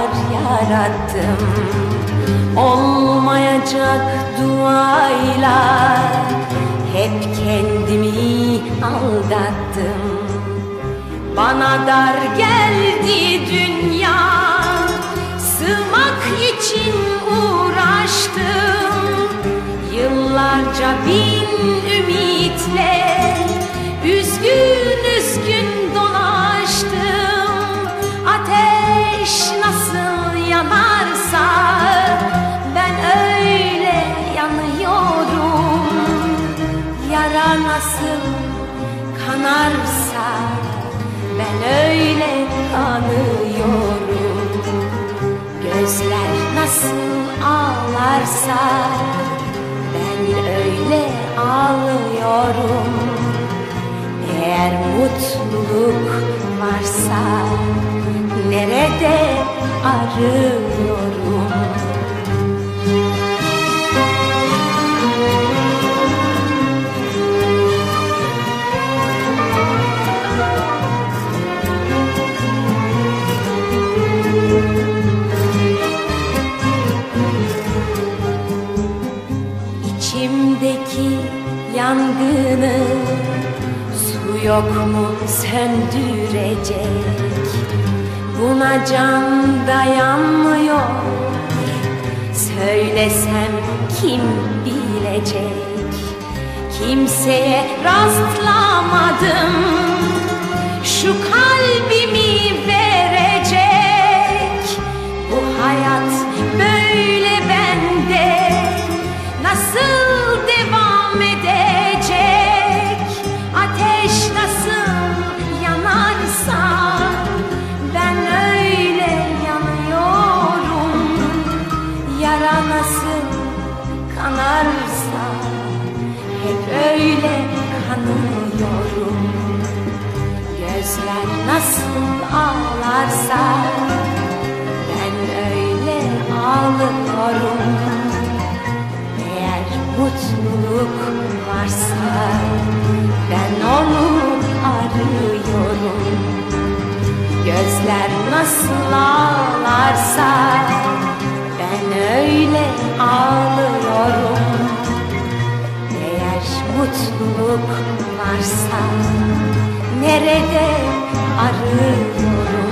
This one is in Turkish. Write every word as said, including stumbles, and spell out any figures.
dualar yarattım, olmayacak duayla hep kendimi aldattım. Bana dar geldi dünya, sığmak için uğraştım. Yıllarca bin ümitle üzgün üzgün dolaştım. Ateş nasıl yanarsa ben öyle yanıyorum. Yara nasıl kanarsa ben öyle kanıyorum. Gözler nasıl ağlarsa ben öyle ağlıyorum. Eğer mutluluk varsa nerede arıyorum? İçimdeki yangını su yok mu söndürecek? Buna can dayanmıyor, söylesem kim bilecek? Kimseye rastlamadım şu kalbimi verecek. Bu hayat böyle bende nasıl devam edecek? Ateş nasıl yanarsa ben öyle yanıyorum. Yara nasıl kanarsa hep öyle kanıyorum. Gözler nasıl ağlarsa ben öyle ağlıyorum. Mutluluk varsa ben onu arıyorum. Gözler nasıl ağlarsa ben öyle ağlıyorum. Eğer mutluluk varsa nerede arıyorum?